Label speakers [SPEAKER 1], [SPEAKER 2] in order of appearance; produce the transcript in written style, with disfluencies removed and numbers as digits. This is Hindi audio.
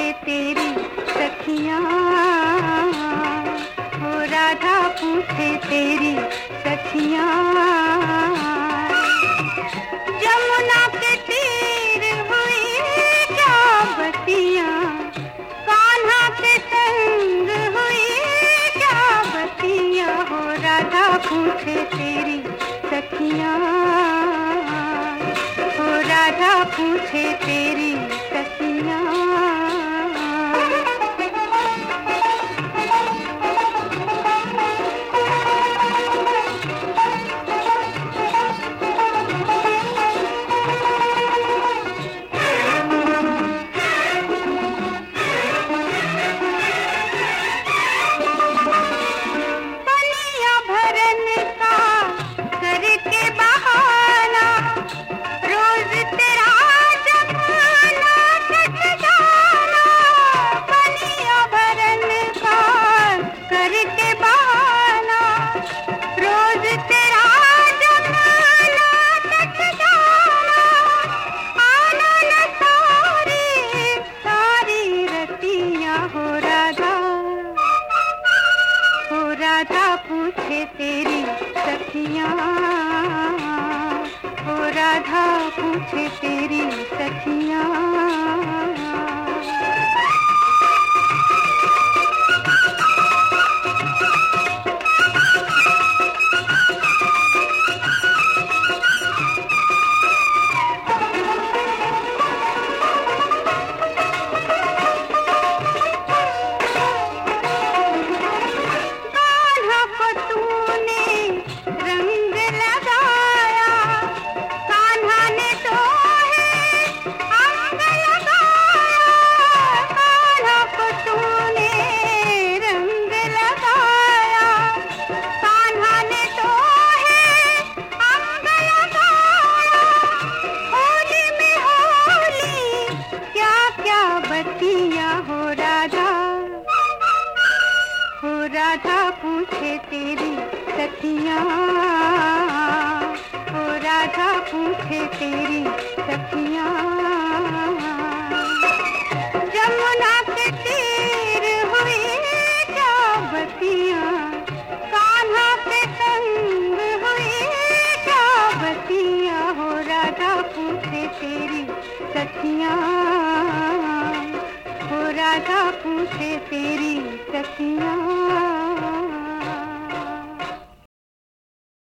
[SPEAKER 1] पूछे तेरी सखियाँ, हो राधा पूछे तेरी सखियाँ। जमुना के तीर हुई क्या बतियाँ, कान्हा के संग हुई क्या बतियाँ, हो राधा पूछे तेरी सखियाँ, हो राधा पूछे तेरी सखियाँ। राधा पूछे तेरी सखियाँ, हो राधा पूछे तेरी सखियाँ। राधा पूछे तेरी सखियाँ, हो राधा पूछे तेरी सखियाँ। जमुना के तीर हुई क्या बतियाँ, कान्हा के संग हुई क्या बतियाँ, हो राधा पूछे तेरी सखियाँ, हो राधा पूछे तेरी सखियाँ।